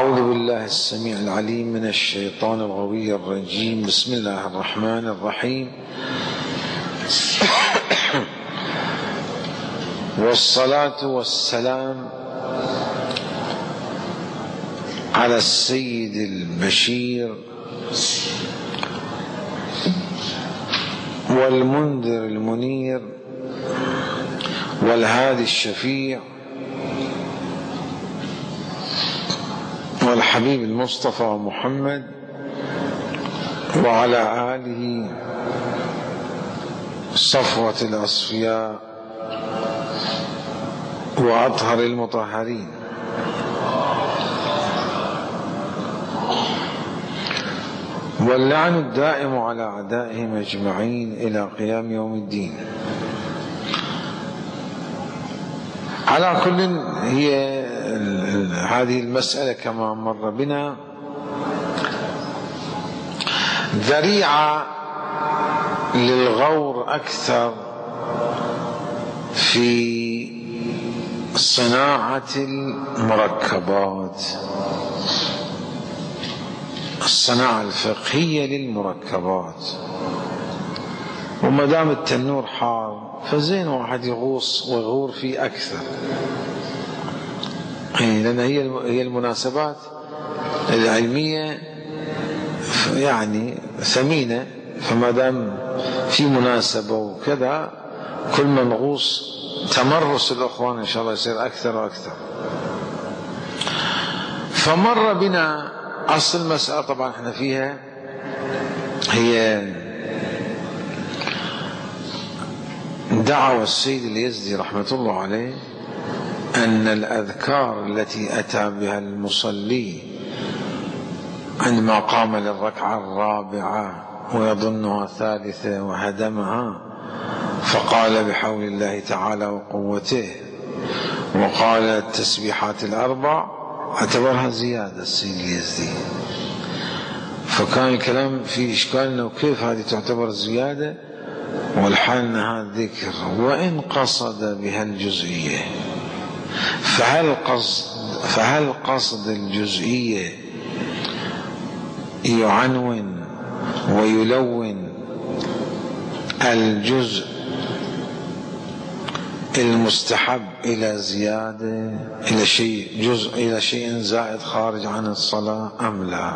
أعوذ بالله السميع العليم من الشيطان الغوي الرجيم. بسم الله الرحمن الرحيم. والصلاة والسلام على السيد البشير والمنذر المنير والهادي الشفيع والحبيب المصطفى محمد وعلى آله صفوة الأصفياء وأطهر المطهرين. واللعن الدائم على أعدائهم أجمعين إلى قيام يوم الدين. على كل هي هذه المسألة كما مر بنا ذريعة للغور أكثر في صناعة المركبات، الصناعة الفقهية للمركبات. وما دام التنور حار فزين واحد يغوص ويغور فيه أكثر، لأن هي المناسبات العلمية يعني ثمينة، فما دام في مناسبة وكذا كل ما نغوص تمرس الأخوان إن شاء الله يصير أكثر وأكثر. فمر بنا أصل المسألة طبعا احنا فيها هي دعوى السيد اليزدي رحمة الله عليه أن الأذكار التي أتى بها المصلي عندما قام للركعة الرابعة ويظنها ثالثة وهدمها فقال بحول الله تعالى وقوته وقال التسبيحات الأربع، اعتبرها زيادة السيد اليزدي. فكان الكلام فيه إشكال أنه كيف هذه تعتبر زيادة والحال أنها ذكر، وإن قصد بها الجزئية فهل قصد الجزئية يعنون ويلون الجزء المستحب إلى زيادة إلى شيء زائد خارج عن الصلاة أم لا؟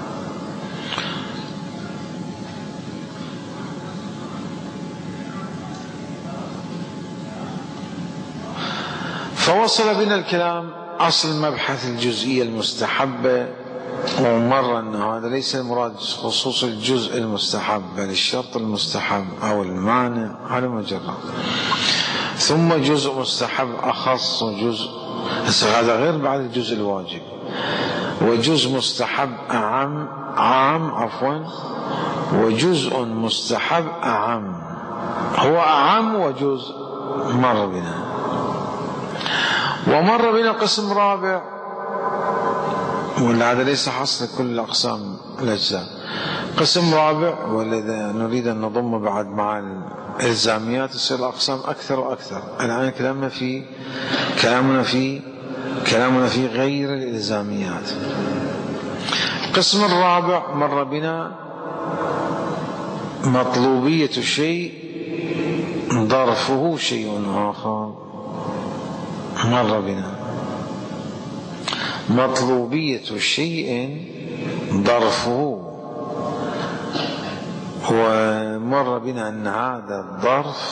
فوصل بنا الكلام أصل مبحث الجزئية المستحبة، ومر أن هذا ليس المراد خصوص الجزء المستحب بل الشرط المستحب أو المانع على مجرد. ثم جزء مستحب أخص جزء، هذا غير بعد الجزء الواجب، وجزء مستحب عام وجزء مستحب أعم، هو أعم وجزء مر بنا. ومر بنا قسم رابع، وهذا ليس حصر كل الأقسام الأجزاء، قسم رابع والذي نريد أن نضم بعد مع الإلزاميات يصير الأقسام أكثر وأكثر. الآن كلامنا في غير الإلزاميات. القسم الرابع مر بنا مطلوبية الشيء ظرفه شيء آخر، مر بنا مطلوبية الشيء ظرفه، ومر بنا أن هذا الظرف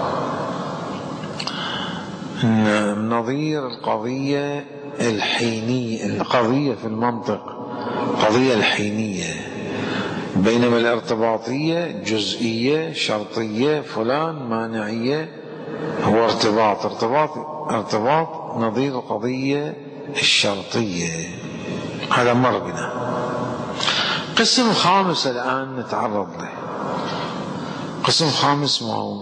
نظير القضية الحينية، القضية في المنطق قضية الحينية، بينما الارتباطية جزئية شرطية فلان مانعية، هو ارتباط نظير القضية الشرطية. هذا مر بنا. قسم خامس الآن نتعرض له. قسم خامس ما هو؟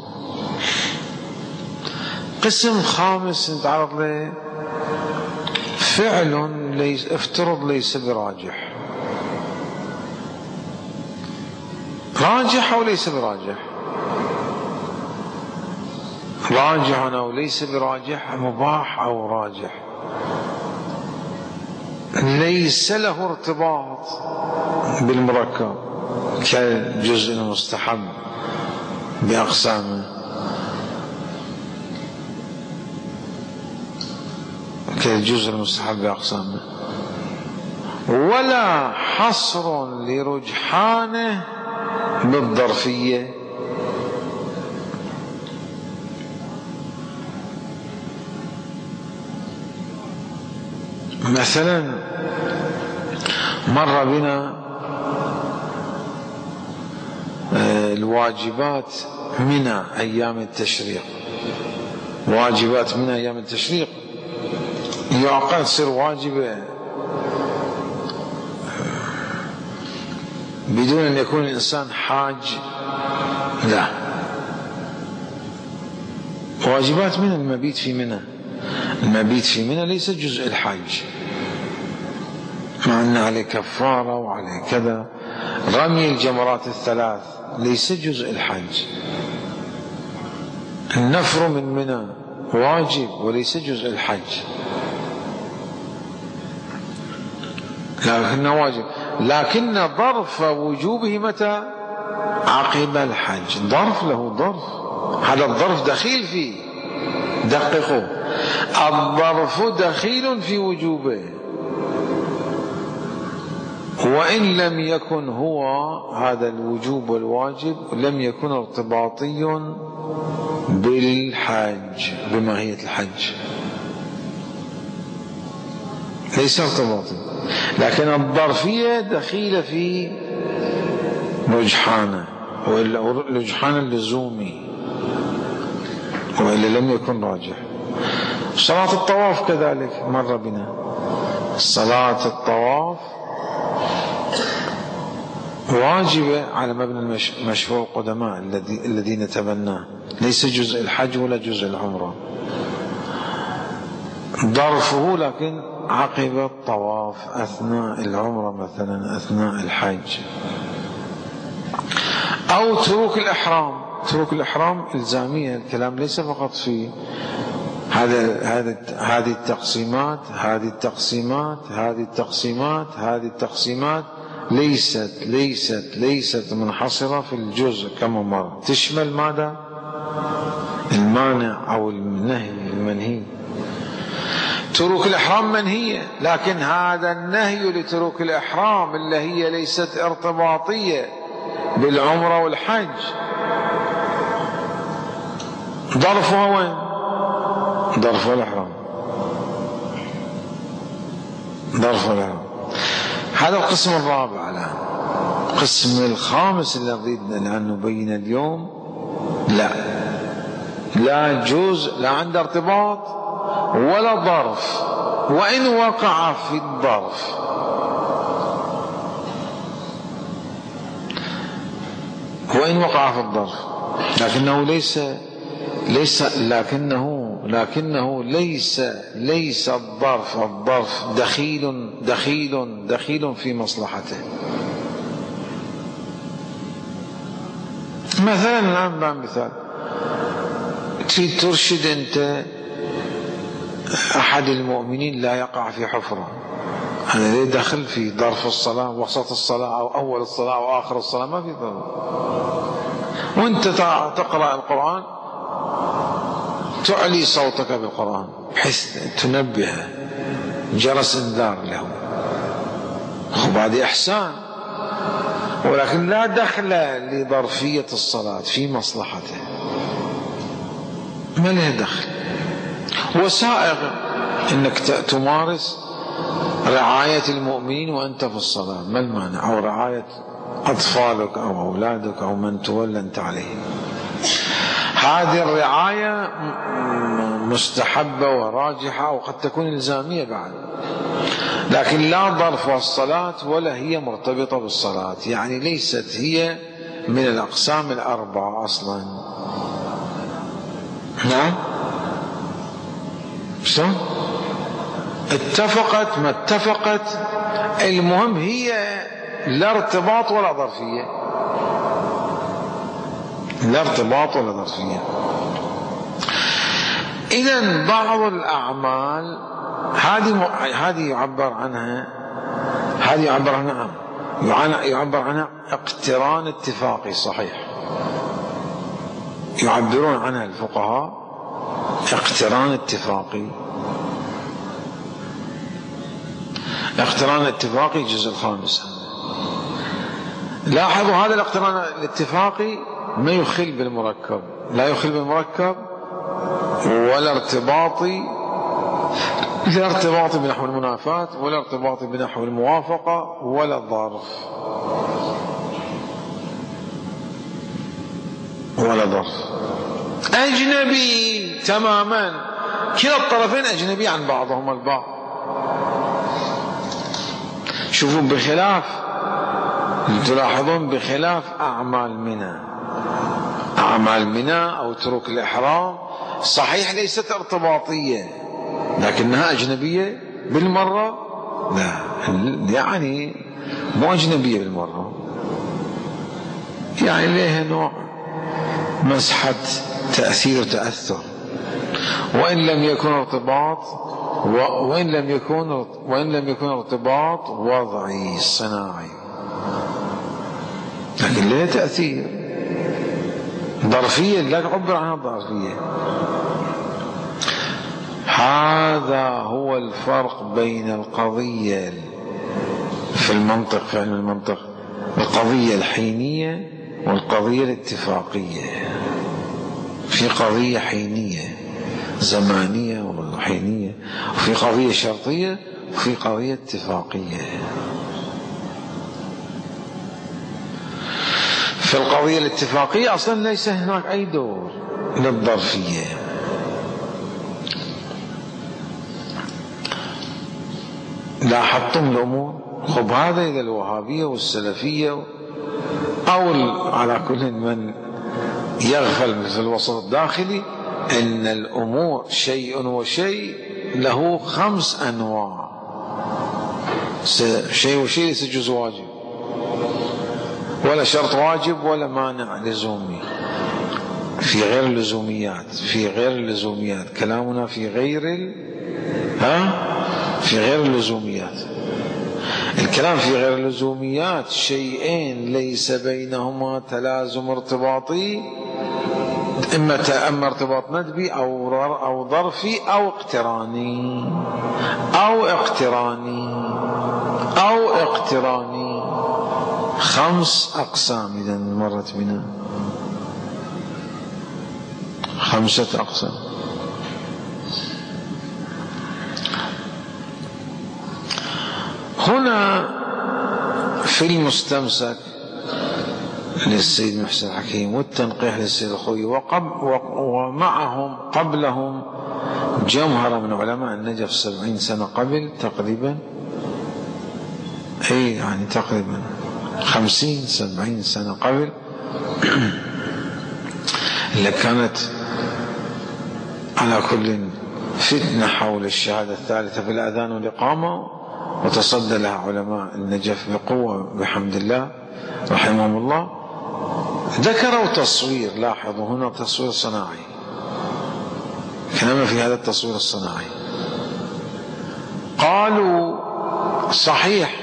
قسم خامس نتعرض له فعل افترض ليس براجح، راجح أو ليس براجح، راجح أو ليس براجح، مباح أو راجح، ليس له ارتباط بالمركب كالجزء المستحب بأقسامه، كالجزء المستحب بأقسامه، ولا حصر لرجحانه بالظرفية. مثلا مر بنا الواجبات من أيام التشريق، واجبات من أيام التشريق يعقد تصير واجبة بدون أن يكون الإنسان حاج، لا. واجبات من المبيت في منى، المبيت في منى ليس جزء الحج، مع أن عليه كفارة وعليه كذا. رمي الجمرات الثلاث ليس جزء الحج. النفر من منى واجب وليس جزء الحج، لكنه واجب، لكن ظرف وجوبه متى؟ عقب الحج. ظرف له ظرف، هذا الظرف دخيل فيه، دققوا، الظرف دخيل في وجوبه، وإن لم يكن هو هذا الوجوب والواجب لم يكن ارتباطي بالحج، بماهية الحج، ليس ارتباطي، لكن الظرفية دخيلة في رجحانه، والرجحان اللزومي، وإلا لم يكن راجح. صلاة الطواف كذلك مر بنا، صلاة الطواف واجبة على مبنى مشروع القدماء الذين تبناه، ليس جزء الحج ولا جزء العمرة. ظرفه لكن عقب الطواف، أثناء العمرة مثلا، أثناء الحج. أو تروك الإحرام، تروك الإحرام إلزامية، الكلام ليس فقط في هذه التقسيمات، هذه التقسيمات، هذه التقسيمات، هذه التقسيمات ليست منحصرة في الجزء كما مر، تشمل ماذا؟ المانع أو النهي، المنهي. تروك الإحرام منهية، لكن هذا النهي لتروك الإحرام اللي هي ليست ارتباطية بالعمرة والحج، ظرفها وين؟ ظرف الإحرام، ظرف الإحرام. هذا القسم الرابع. الآن القسم الخامس اللي نريد أن نبين اليوم، لا جزء، لا عنده ارتباط ولا ظرف، وإن وقع في الظرف، وإن وقع في الظرف، لكنه ليس الظرف دخيل في مصلحته. مثلا الآن مثال، تريد ترشد أنت أحد المؤمنين لا يقع في حفرة، هذا ليه دخل في ظرف الصلاة، وسط الصلاة أو أول الصلاة أو آخر الصلاة، ما في ظرف. وأنت تقرأ القرآن تعلي صوتك بالقرآن بحيث تنبهه، جرس انذار له، وبعد إحسان، ولكن لا دخل لظرفية الصلاة في مصلحته، ما له دخل. وسائغ انك تمارس رعاية المؤمنين وانت في الصلاة، ما المانع؟ او رعاية اطفالك او اولادك او من تولى انت عليه، هذه الرعاية مستحبة وراجحة وقد تكون إلزامية بعد، لكن لا ظرف الصلاة ولا هي مرتبطة بالصلاة، يعني ليست هي من الأقسام الأربعة أصلا. نعم، شلون؟ اتفقت ما اتفقت، المهم هي لا ارتباط ولا ظرفية، لا ارتباط ولا ظرفية. إذن بعض الأعمال هذه يعبر عنها يعبر عنها اقتران اتفاقي صحيح، يعبرون عنها الفقهاء اقتران اتفاقي. اقتران الاتفاقي الجزء الخامس. لاحظوا هذا الاقتران الاتفاقي ما يخل بالمركب، لا يخل بالمركب ولا ارتباطي بنحو المنافاة ولا ارتباطي بنحو الموافقة ولا الظرف أجنبي تماما، كلا الطرفين أجنبي عن بعضهم البعض. شوفوا تلاحظون بخلاف أعمال منى أو ترك الإحرام صحيح ليست ارتباطية لكنها أجنبية بالمرة، لا يعني مو أجنبية بالمرة، يعني لها نوع مسحة تأثير وتأثر، وإن لم يكن ارتباط وضعي صناعي، لكن لها تأثير ظرفية، لا تعبر عنها ظرفية. هذا هو الفرق بين القضية في المنطق، في علم المنطق، القضية الحينية والقضية الاتفاقية. في قضية حينية زمانية وحينية، وفي قضية شرطية، وفي قضية اتفاقية. في القضية الاتفاقية أصلا ليس هناك أي دور للظرفية، لاحظتم الأمور؟ خب هذا إذا الوهابية والسلفية أو على كل من يغفل في الوسط الداخلي أن الأمور شيء وشيء له 5 أنواع، شيء وشيء ليس جزء واجب ولا شرط واجب ولا مانع لزومي. في غير اللزوميات كلامنا في غير اللزوميات. الكلام في غير اللزوميات شيئين ليس بينهما تلازم ارتباطي، إما ارتباط ندبي أو ظرفي أو اقتراني 5 أقسام. إذا مرت بنا 5 أقسام. هنا في المستمسك للسيد محسن الحكيم والتنقيح للسيد الخوي ومعهم قبلهم جمهرة من علماء النجف 70 سنة قبل تقريبا، يعني تقريبا 50-70 سنة قبل، اللي كانت على كل فتنة حول الشهادة الثالثة في الأذان والإقامة، وتصدى لها علماء النجف بقوة بحمد الله رحمهم الله. ذكروا تصوير، لاحظوا هنا تصوير صناعي، كلام في هذا التصوير الصناعي. قالوا صحيح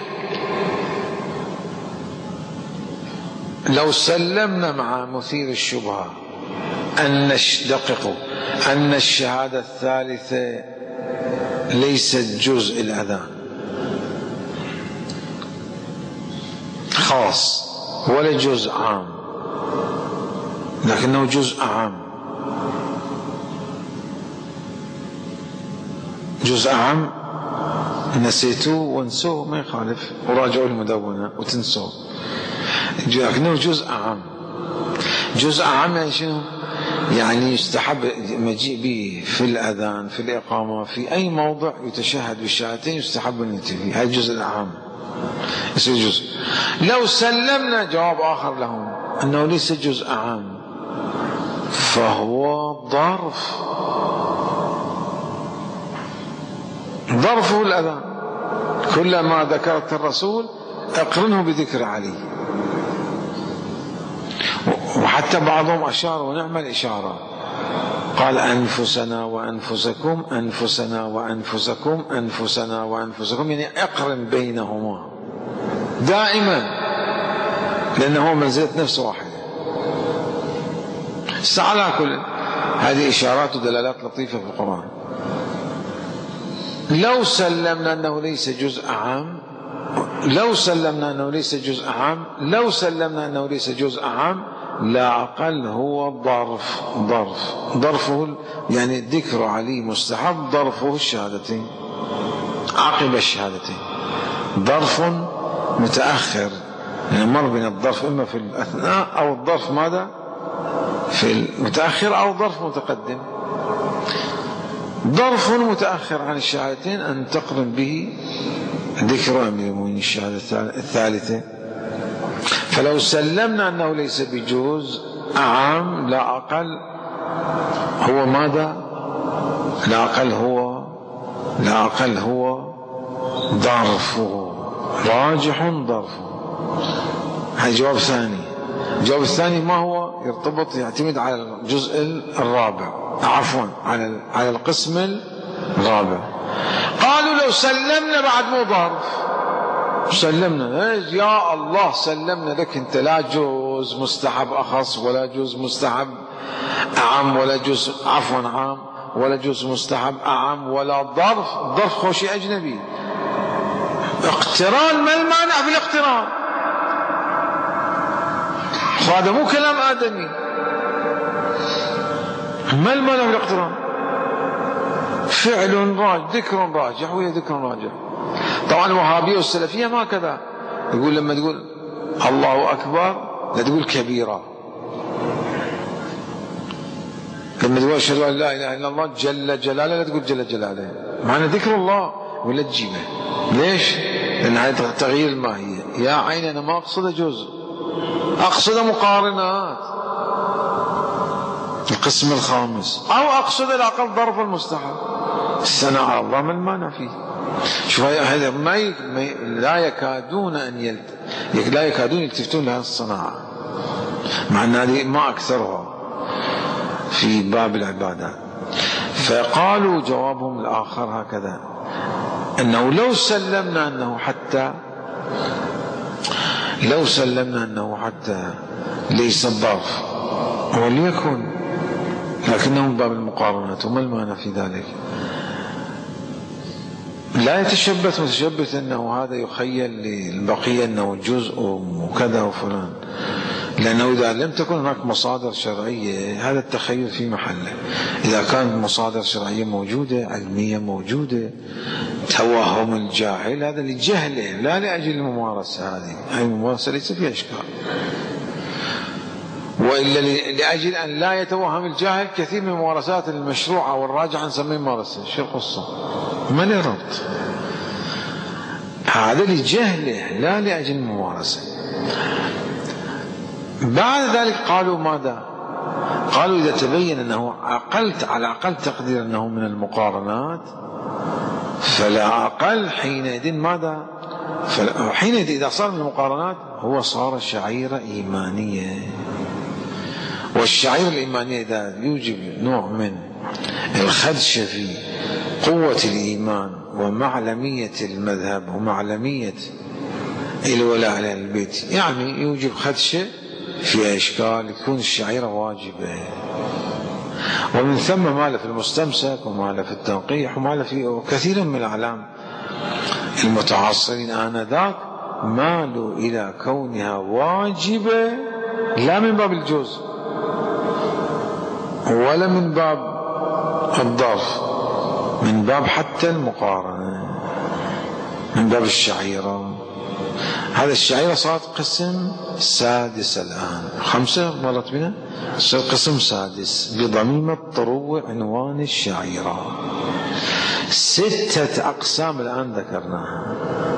لو سلمنا مع مثير الشبهة أن الشهادة الثالثة ليست جزء الأذان خاص ولا جزء عام، لكنه جزء عام، نسيتوه وانسوه ما يخالف، وراجعوا المدونة وتنسوه، لكنه جزء عام يعني شنو؟ يعني يستحب مجيء به في الأذان، في الإقامة، في أي موضع يتشهد بالشهادتين يستحب أن يأتي فيه، هذا الجزء العام يصير جزء. لو سلمنا جواب آخر لهم أنه ليس جزء عام، فهو ظرفه الأذان، كلما ذكرت الرسول اقرنه بذكر علي. وحتى بعضهم أشار ونعمل إشارة قال أنفسنا وأنفسكم، أنفسنا وأنفسكم، أنفسنا وأنفسكم، يعني أقرن بينهما دائما، لأنه منزلة نفس واحدة. على كل هذه إشارات ودلالات لطيفة في القرآن. لو سلمنا أنه ليس جزء عام، لو سلمنا أنه ليس جزء عام، لو سلمنا أنه ليس جزء عام، لا أقل هو ظرف. ظرفه يعني ذكر علي مستحب، ظرفه الشهادتين عقب الشهادتين، ظرف متأخر، يعني مر بين الظرف إما في الأثناء أو الظرف ماذا في المتأخر أو ظرف متقدم. ظرف متأخر عن الشهادتين أن تقرن به ذكر أمير المؤمنين الشهادة الثالثة. فلو سلمنا أنه ليس بجوز عام، لا أقل هو ماذا؟ لا أقل هو ظرفه، راجح ظرفه. هذا جواب ثاني. الجواب الثاني ما هو؟ يرتبط يعتمد على الجزء الرابع، عفوا على القسم الرابع. قالوا لو سلمنا بعد مو ظرف، سلمنا يا الله سلمنا لك انت لا جوز مستحب اخص ولا جوز مستحب اعم ولا جوز عفوا عام ولا جوز مستحب اعم ولا ظرف هو شيء اجنبي. اقتران، ما المانع في الاقتران؟ هذا مو كلام آدمي. ما المانع في الاقتران؟ فعل راجح، ذكر راجح وهي ذكر راجح. طبعا الوهابية والسلفية ما كذا، يقول لما تقول الله أكبر لا تقول كبيرة، لما تقول أشهد أن لا إله إلا الله جل جلاله لا تقول جل جلاله، معنى ذكر الله ولا تجيبه. ليش؟ لأن هذا تغيير الماهية. يا عين أنا ما أقصد جزء، أقصد مقارنات، القسم الخامس، أو أقصد الأقل ظرف المستحب. الثناء على الله ما المانع فيه. شوف هذا لا يكادون يلتفتون لها الصناعة، مع أن هذه ما أكثرها في باب العبادات. فقالوا جوابهم الآخر هكذا، أنه لو سلمنا أنه حتى ليس الظرف وليكن، لكنه من باب المقارنات، وما المعنى في ذلك؟ لا يتشبث متشبث أنه هذا يخيل للبقية أنه جزء وكذا وفلان، لأنه إذا لم تكن هناك مصادر شرعية هذا التخيل في محله. إذا كانت مصادر شرعية موجودة، علمية موجودة، توهم الجاهل هذا لجهله لا لأجل الممارسة. هذه الممارسة ليس فيها إشكال، وإلا لأجل أن لا يتوهم الجاهل كثير من الممارسات المشروعة والراجعة نسميه ممارسة. شو القصة؟ ما له ربط، هذا لجهله لا لأجل الممارسة. بعد ذلك قالوا ماذا؟ قالوا إذا تبين أنه على أقل تقدير أنه من المقارنات، فلا أقل حينئذ ماذا؟ حينئذ إذا صار من المقارنات هو صار شعيرة إيمانية. والشعيرة الإيمانية إذا يوجب نوع من الخدشة في قوة الإيمان ومعلمية المذهب ومعلمية الولاء على البيت، يعني يوجب خدشة في إشكال، تكون الشعيرة واجبة. ومن ثم مال في المستمسك ومال في التنقيح ومال في كثير من الأعلام المتعاصرين آنذاك مالوا إلى كونها واجبة، لا من باب الجزء ولا من باب الظرف، من باب حتى المقارنة، من باب الشعيرة. هذا الشعيرة صارت قسم سادس الآن، 5 مرت بنا، صار قسم سادس بضميمة طرو عنوان الشعيرة. 6 أقسام الآن ذكرناها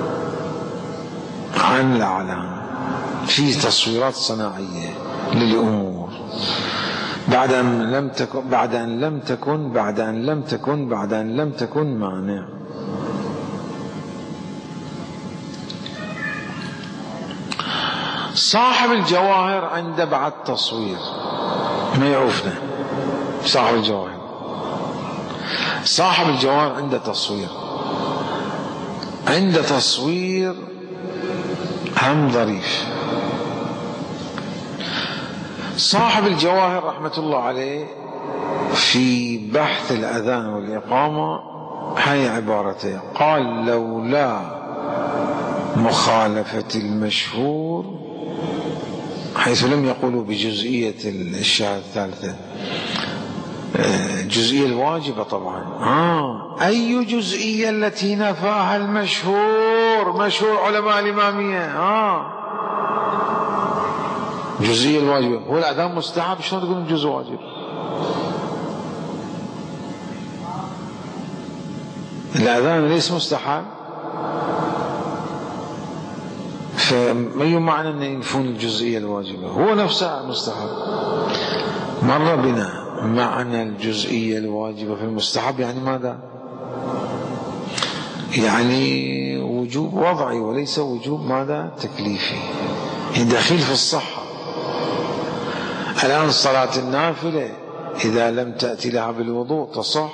عن الأعلام في تصويرات صناعية للأمور، بعد أن لم تكن مانع. صاحب الجواهر عنده بعد تصوير ما يعوفنا، صاحب الجواهر. صاحب الجواهر عنده تصوير، عنده تصوير هم ظريف. صاحب الجواهر رحمة الله عليه في بحث الأذان والإقامة هي عبارته، قال: لولا مخالفة المشهور، حيث لم يقولوا بجزئية الشهادة الثالثة، جزئية الواجبة طبعا. أي جزئية التي نفاها المشهور، مشهور علماء الإمامية، جزئية الواجبة. هو الأذان مستحب، شلون تقول جزء واجب؟ الأذان ليس مستحب، فما معنى أن ينفون الجزئية الواجبة؟ هو نفسه مستحب. مر بنا معنى الجزئية الواجبة في المستحب يعني ماذا؟ يعني وجوب وضعي وليس وجوب ماذا؟ تكليفي، دخيل في الصحة. الآن صلاة النافلة إذا لم تأتي لها بالوضوء تصح،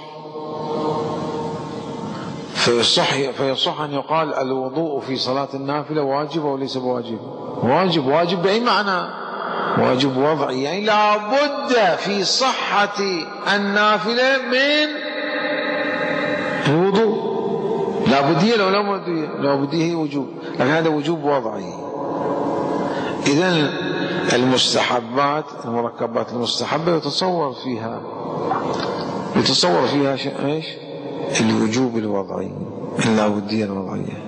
فيصح أن يقال الوضوء في صلاة النافلة واجب وليس بواجب؟ واجب. واجب بأي معنى؟ واجب وضعي، يعني لا بد في صحة النافلة من الوضوء، لا بدية لو لا بدية، لا بدية هي وجوب، لكن هذا وجوب وضعي. إذن المستحبات، المركبات المستحبة يتصور فيها ايش؟ الوجوب الوضعي، اللابدية الوضعية.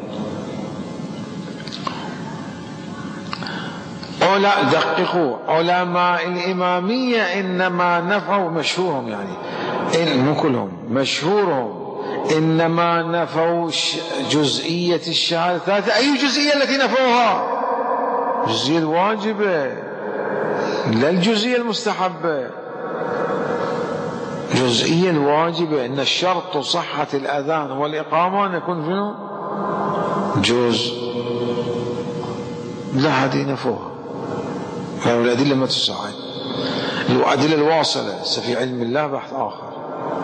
دققوا، علماء الإمامية إنما نفوا مشهورهم، يعني مو كلهم، مشهورهم إنما نفوا جزئية الشهادة الثالثة. أي جزئية التي نفوها؟ الجزئية الواجبة، لا الجزئية المستحبة. جزئية الواجبة أن الشرط صحة الأذان والإقامة أن يكون فيه جزء، لا هذه نفوها، والأدلة ما تساعد، الأدلة الواصلة في علم الله بحث آخر.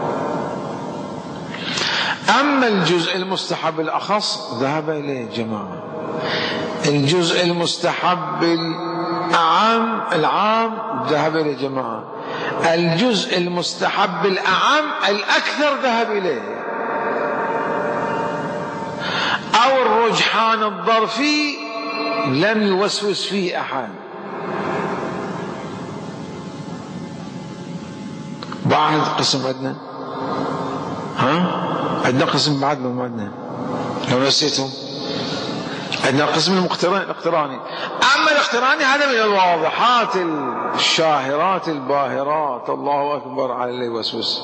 أما الجزء المستحب الأخص ذهب إليه جماعة، الجزء المستحب العام ذهب إليه جماعة، الجزء المستحب الأعم الأكثر ذهب إليه، أو الرجحان الظرفي لم يوسوس فيه أحد. بعد قسم عندنا، عندنا قسم بعد ما عندنا لو نسيتم، عندنا القسم الاقتراني. أما الاقتراني هذا من الواضحات الشاهرات الباهرات، الله أكبر على اللي يوسوس.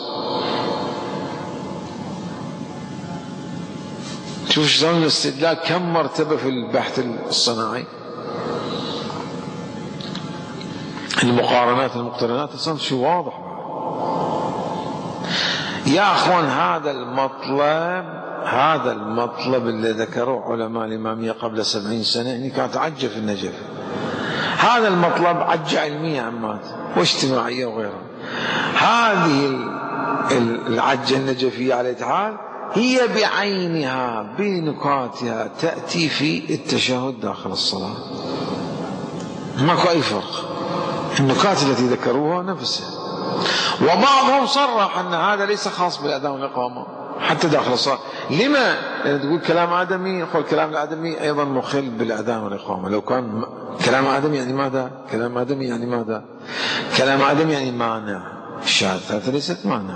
شوف شلون الاستدلال كم مرتبة في البحث الصناعي، المقارنات المقترنات أصلا شيء واضح. يا أخوان هذا المطلب اللي ذكروه علماء الإمامية قبل 70 سنة، يعني كانت عجة في النجف. هذا المطلب عجة علمية عمات واجتماعية وغيرها. هذه العجة النجفية على الحال هي بعينها بنكاتها تأتي في التشهد داخل الصلاة، ماكو أي فرق، النكات التي ذكروها نفسها. وبعضهم صرح أن هذا ليس خاص بالأذان والإقامة حتى داخل الصلاة. لما؟ لأن تقول كلام آدمي، يقول كلام الآدمي أيضا مخل بالأذان والإقامة. لو كان كلام آدمي يعني ماذا؟ كلام آدمي يعني ماذا؟ كلام آدمي يعني مانع، الشهادة الثالثة ليست مانع،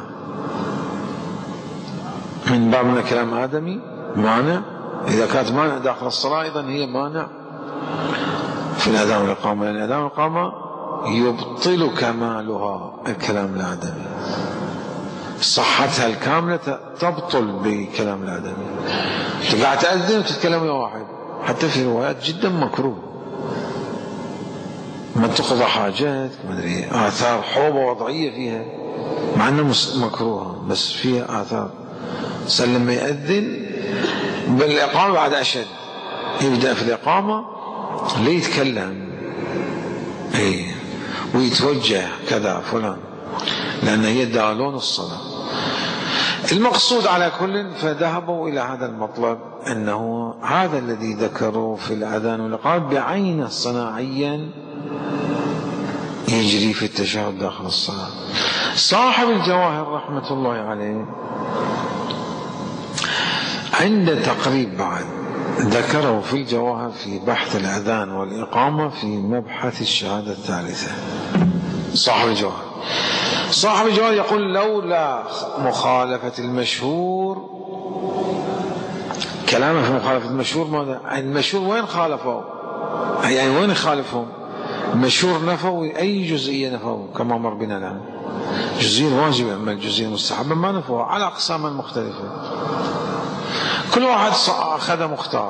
من باب من كلام آدمي مانع. إذا كانت مانع داخل الصلاة أيضا هي مانع في الأذان والإقامة، لأن الأذان والإقامة يبطل كمالها الكلام الآدمي، صحتها الكاملة تبطل بكلام الآدمي. تقعد تأذن وتتكلم يا واحد، حتى في روايات جدا مكروه، ما تقضى حاجات، ما أدري آثار حوبة وضعية فيها، مع أنها مكروهة بس فيها آثار. لما يأذن بالإقامة بعد أشد، يبدأ في الإقامة ليتكلم ويتوجه كذا فلان، لأن هي دالون الصلاة. المقصود على كل، فذهبوا إلى هذا المطلب، أنه هذا الذي ذكروا في الأذان والإقامة بعينه صناعيا يجري في التشهد داخل الصلاة. صاحب الجواهر رحمة الله عليه عند تقريب بعد ذكره في الجواهر في بحث الأذان والإقامة في مبحث الشهادة الثالثة. صاحب الجواهر يقول لولا مخالفة المشهور، كلامه في مخالفة المشهور ماذا؟ المشهور وين خالفوا؟ يعني وين يخالفهم؟ المشهور نفوا أي جزئية نفوا كما مر بنا الآن، جزئية واجبة، أما الجزئية المستحبة ما نفوها على أقسام مختلفة، كل واحد أخذ مختار.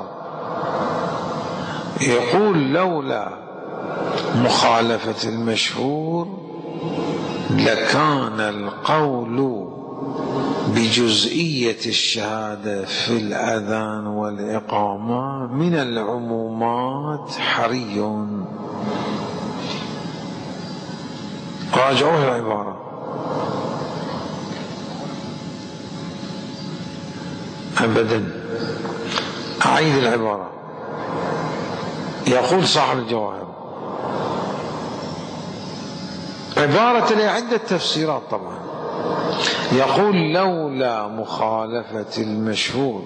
يقول لولا مخالفة المشهور لكان القول بجزئية الشهادة في الأذان والإقامة من العمومات حري. راجعوه العبارة، أبدا أعيد العبارة. يقول صاحب الجواهر عبارة لها عدة تفسيرات طبعا. يقول لولا مخالفة المشهور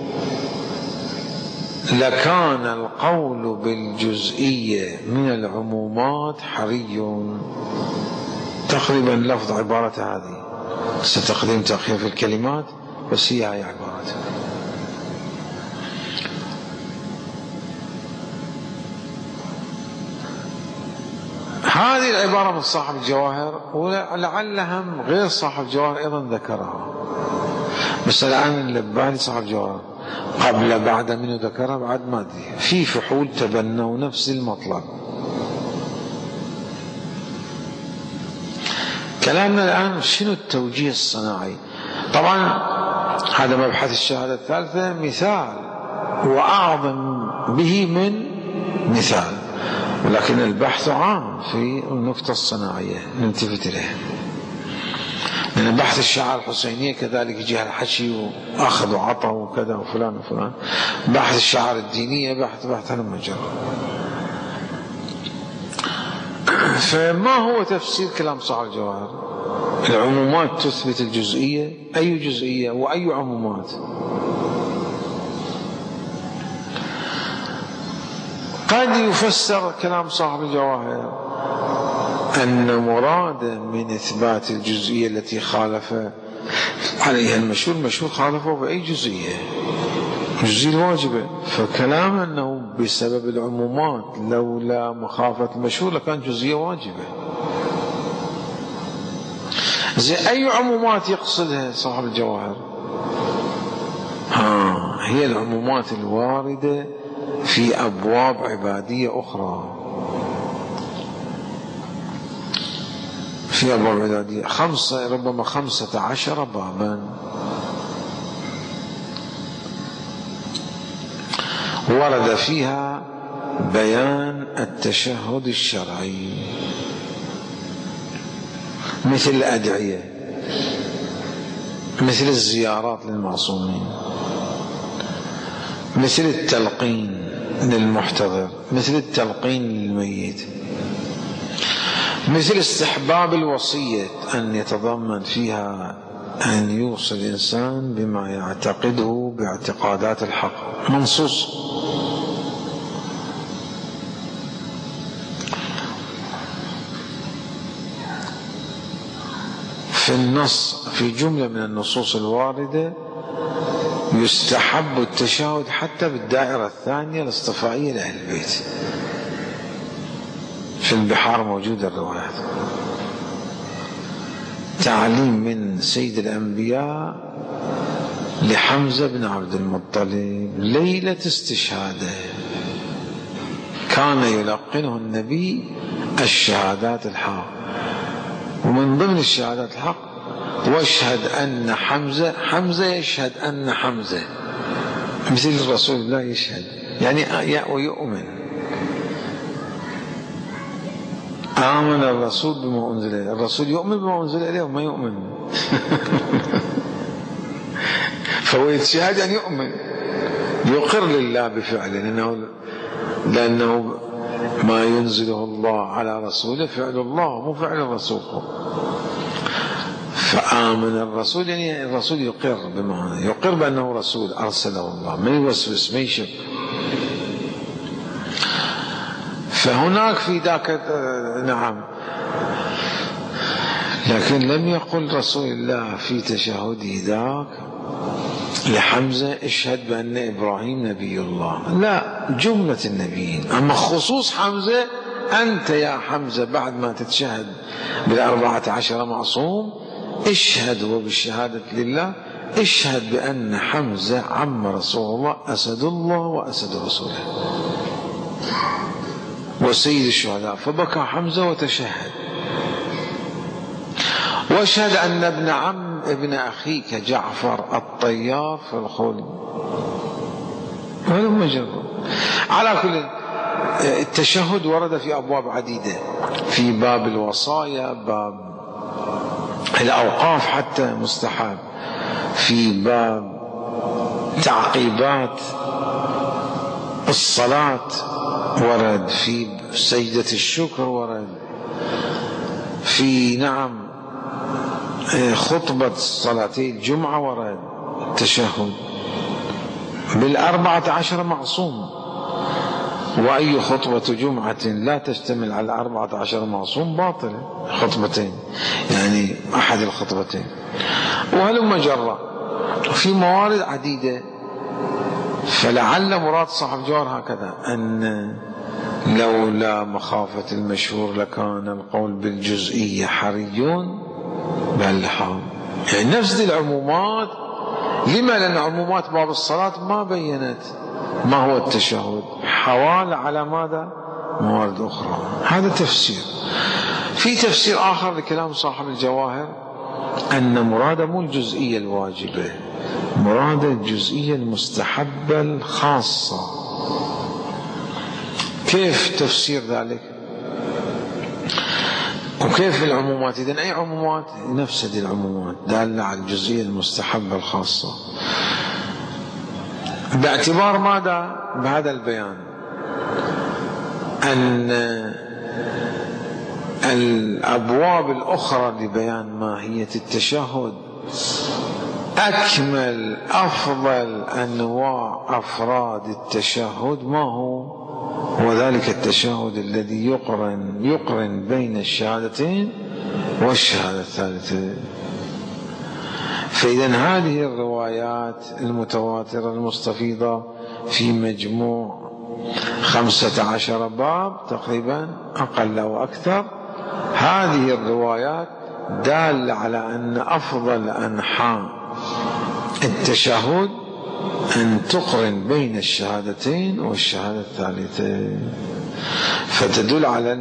لكان القول بالجزئية من العمومات حري. تقريبا لفظ عبارة هذه، ستقديم تأخير في الكلمات، بس هي عبارة. هذه العبارة من صاحب الجواهر، ولعلهم غير صاحب الجواهر أيضا ذكرها، بس الآن اللي ببالي صاحب الجواهر قبل بعد منه ذكرها بعد ما أدري. في فحول تبنوا نفس المطلب. كلامنا الآن شنو التوجيه الصناعي؟ طبعا هذا مبحث الشهادة الثالثة مثال وأعظم به من مثال، ولكن البحث عام في النقطة الصناعية نلتفت إليها. لأن بحث الشعار الحسينية كذلك يجيها الحشي وأخذ وعطى وكذا وفلان وفلان. بحث الشعار الدينية بحث على مجرد. فما هو تفسير كلام صاحب الجواهر؟ العمومات تثبت الجزئية، أي جزئية وأي عمومات؟ قد يفسر كلام صاحب الجواهر أن مراد من إثبات الجزئية التي خالف عليها المشهور خالفه بأي جزئية، الجزئية الواجبة، فكلام أنه بسبب العمومات لولا مخافة المشهور لكان جزئية واجبة. أي عمومات يقصدها صاحب الجواهر؟ هي العمومات الواردة في أبواب عبادية أخرى، في أبواب عبادية ربما 15 بابا ورد فيها بيان التشهد الشرعي، مثل الأدعية، مثل الزيارات للمعصومين، مثل التلقين للمحتضر، مثل التلقين للميت، مثل استحباب الوصية أن يتضمن فيها أن يوصي الإنسان بما يعتقده باعتقادات الحق، منصوص. في النص في جملة من النصوص الواردة يستحب التشهد حتى بالدائرة الثانية الاصطفائية لأهل البيت. في البحار موجودة الروايات، تعليم من سيد الأنبياء لحمزة بن عبد المطلب ليلة استشهاده، كان يلقنه النبي الشهادات الحق، ومن ضمن الشهادات الحق واشهد أن حمزة يشهد أن حمزة، مثل رسول الله يشهد، يعني ويؤمن. آمن الرسول بما أنزل إليه، الرسول يؤمن بما أنزل إليه وما يؤمن فهو يتشهد أن يؤمن، يقر لله بفعله، لأنه ما ينزله الله على رسوله فعل الله مو فعل الرسول. فآمن الرسول يعني الرسول يقر يقر بأنه رسول أرسله الله، ما يوسوس ما يشك. فهناك في ذاك نعم، لكن لم يقل رسول الله في تشهده ذاك لحمزة اشهد بأن إبراهيم نبي الله، لا، جملة النبيين. أما خصوص حمزة، أنت يا حمزة بعد ما تتشهد بال14 معصوم اشهد، وبالشهادة لله اشهد بأن حمزة عم رسول الله أسد الله وأسد رسوله وسيد الشهداء. فبكى حمزة وتشهد، واشهد أن ابن عم ابن أخيك جعفر الطيار في الخلد ولم يجرب. على كل التشهد ورد في أبواب عديدة، في باب الوصايا، باب الأوقاف حتى مستحب، في باب تعقيبات الصلاة ورد، في سجدة الشكر ورد، في نعم خطبة صلاتي الجمعة ورد التشهد بال14 معصوم. وأي خطبة جمعة لا تشتمل على 14 معصوم باطلة، خطبتين يعني أحد الخطبتين. وهلم جرى في موارد عديدة. فلعل مراد صاحب جوهر هكذا، أن لولا مخافة المشهور لكان القول بالجزئية حريون بالحام، يعني نفس دي العمومات. لما؟ لأن عمومات باب الصلاة ما بينت ما هو التشهد، حوال على ماذا؟ موارد أخرى. هذا تفسير. في تفسير آخر لكلام صاحب الجواهر، أن مراد مو الجزئية الواجبة، مراد الجزئية المستحبة الخاصة. كيف تفسير ذلك؟ وكيف العمومات؟ إذن أي عمومات؟ نفس هذه العمومات دالة على الجزئية المستحبة الخاصة. باعتبار ماذا؟ بهذا البيان أن الأبواب الأخرى لبيان ماهية التشهد أكمل أفضل أنواع أفراد التشهد ما هو؟ وذلك التشهد الذي يقرن بين الشهادتين والشهادة الثالثة. فإذا هذه الروايات المتواترة المستفيضة في مجموع 15 باب تقريبا أقل أو أكثر، هذه الروايات دالة على أن أفضل أنحاء التشهد أن تقرن بين الشهادتين والشهادة الثالثة، فتدل على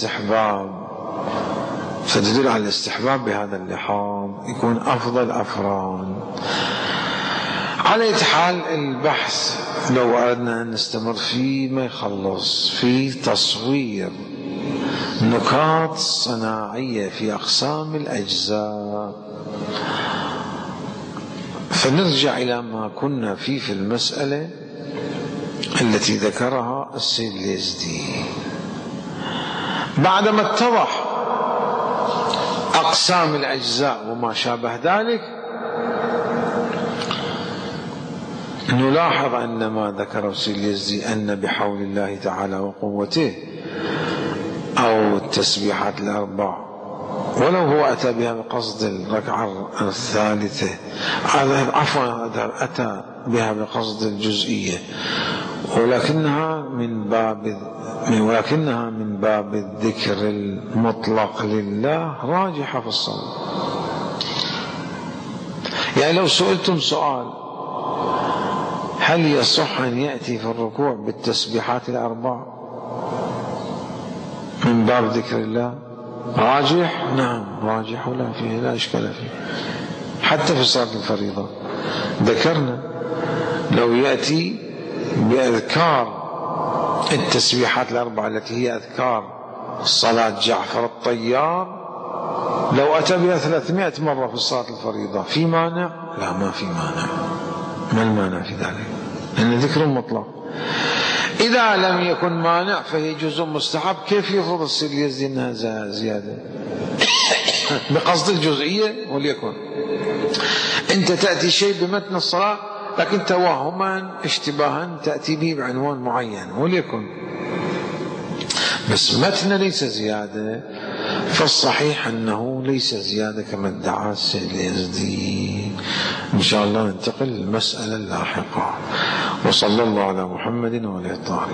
الاستحباب بهذا اللحاظ يكون أفضل أفراد. على أي حال البحث لو أردنا أن نستمر فيه ما يخلص، في تصوير نكات صناعية في أقسام الأجزاء. فنرجع إلى ما كنا فيه في المسألة التي ذكرها السيد اليزدي. بعدما اتضح أقسام الأجزاء وما شابه ذلك، نلاحظ أن ما ذكره السيد اليزدي أن بحول الله تعالى وقوته أو التسبيحات الأربع، ولو هو أتى بها بقصد الركعة الثالثة، عفوا أتى بها بقصد الجزئية، ولكنها من باب الذكر المطلق لله راجحة في الصلاة. يعني لو سئلتم سؤال هل يصح أن يأتي في الركوع بالتسبيحات الأربع من باب ذكر الله؟ راجح؟ نعم راجح، ولا فيه لا إشكال فيه. حتى في صلاة الفريضة ذكرنا لو يأتي بأذكار التسبيحات الأربعة التي هي أذكار صلاة جعفر الطيار لو أتى بها 300 مرة في الصلاة الفريضة في مانع؟ لا، ما في مانع. ما المانع في ذلك؟ لأن ذكر مطلق. إذا لم يكن مانع فهي جزء مستحب. كيف يفرض السيد اليزدي أنها زيادة بقصد الجزئية؟ وليكن أنت تأتي شيء بمتن الصلاة لكن توهما اشتباها تأتي به بعنوان معين، وليكن بس متن ليس زيادة، فالصحيح أنه ليس زيادة كما ادعى السيد اليزدي. إن شاء الله ننتقل للمسألة اللاحقة. وصلى الله على محمد وعلى آله الطاهرين.